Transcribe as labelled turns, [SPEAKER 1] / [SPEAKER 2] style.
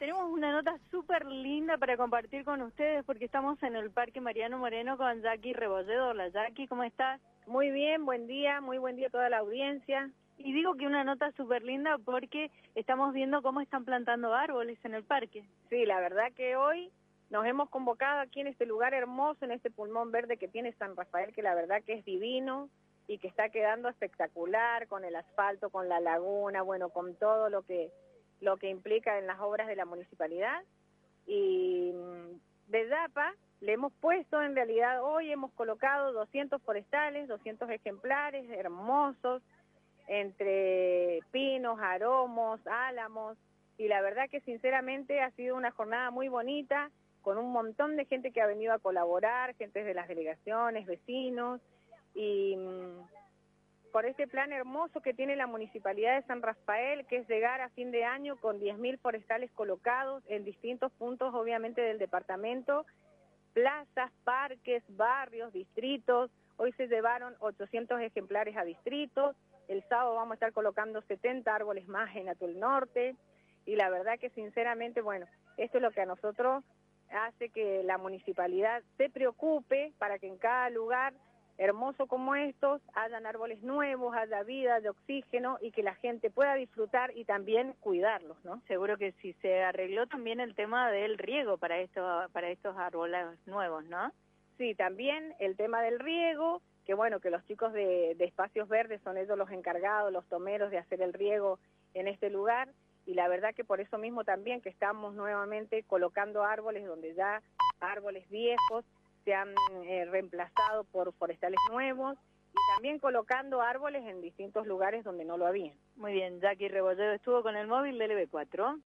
[SPEAKER 1] tenemos una nota súper linda para compartir con ustedes porque estamos en el Parque Mariano Moreno con Jackie Rebolledo. Hola Jackie, ¿cómo estás?
[SPEAKER 2] Muy bien, muy buen día a toda la audiencia.
[SPEAKER 1] Y digo que una nota súper linda porque estamos viendo cómo están plantando árboles en el parque.
[SPEAKER 2] Sí, la verdad que hoy nos hemos convocado aquí en este lugar hermoso, en este pulmón verde que tiene San Rafael, que la verdad que es divino y que está quedando espectacular con el asfalto, con la laguna, bueno, con todo lo que implica en las obras de la municipalidad. Y de DAPA le hemos puesto, en realidad hoy hemos colocado 200 forestales, 200 ejemplares hermosos, entre pinos, aromos, álamos, y la verdad que sinceramente ha sido una jornada muy bonita, con un montón de gente que ha venido a colaborar, gente de las delegaciones, vecinos, y por este plan hermoso que tiene la Municipalidad de San Rafael, que es llegar a fin de año con 10.000 forestales colocados en distintos puntos, obviamente, del departamento, plazas, parques, barrios, distritos. Hoy se llevaron 800 ejemplares a distritos, el sábado vamos a estar colocando 70 árboles más en Atul Norte, y la verdad que sinceramente, bueno, esto es lo que a nosotros hace que la municipalidad se preocupe para que en cada lugar hermoso como estos hayan árboles nuevos, haya vida, de oxígeno, y que la gente pueda disfrutar y también cuidarlos, ¿no?
[SPEAKER 1] Seguro que sí, se arregló también el tema del riego para estos árboles nuevos, ¿no?
[SPEAKER 2] Sí, también el tema del riego, que bueno, que los chicos de Espacios Verdes son ellos los encargados, los tomeros de hacer el riego en este lugar, y la verdad que por eso mismo también que estamos nuevamente colocando árboles donde ya árboles viejos se han reemplazado por forestales nuevos, y también colocando árboles en distintos lugares donde no lo habían.
[SPEAKER 1] Muy bien, Jackie Rebolledo estuvo con el móvil del LB4.